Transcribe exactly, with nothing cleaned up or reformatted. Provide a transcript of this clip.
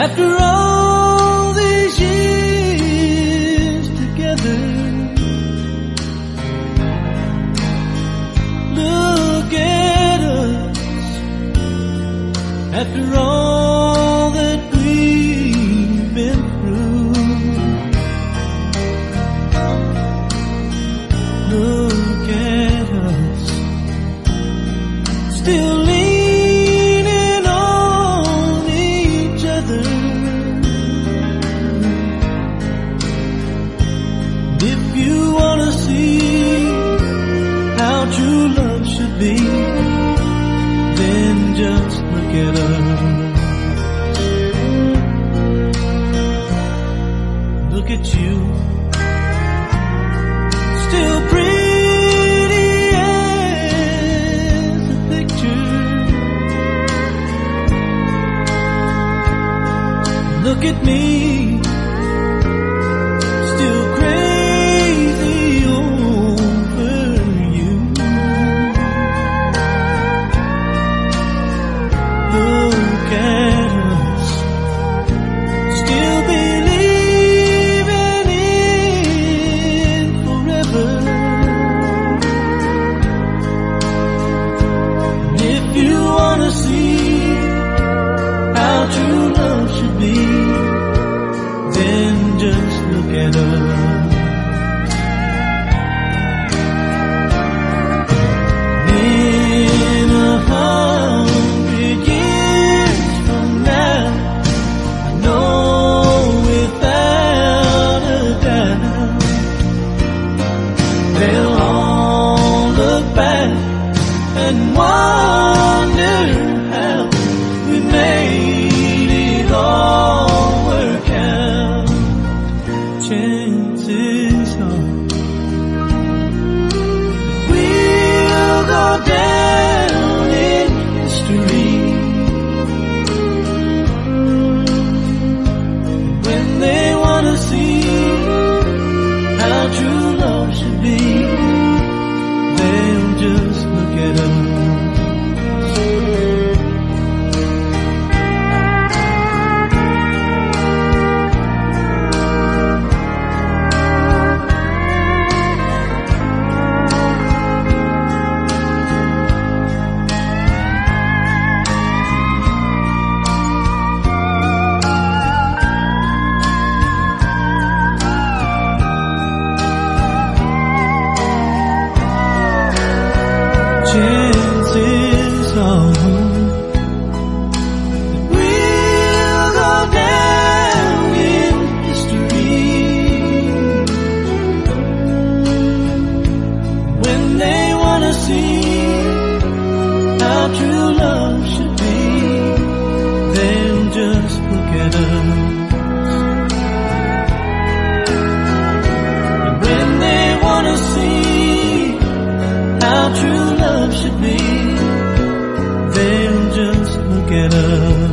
After all these years together, look at us. After all that we've been through, look at us, still leaning on each other. If you wanna see how true love should be, then just look at us. Look at you, still pretty as a picture. Look at me, still crazy over you. Look at us, still believing in forever. And if you wanna see how true love should be, then just look at us. In a hundred years from now, I know without a doubt, they'll all look back and wonder how we made it all work out. Chances are we'll go down in history. When they wanna see how true love should be, they'll just look at us. Chances are that we'll go down in history. When they wanna see how true love should be, they'll just look at us. And when they wanna see how true love should be, they'll just look at us.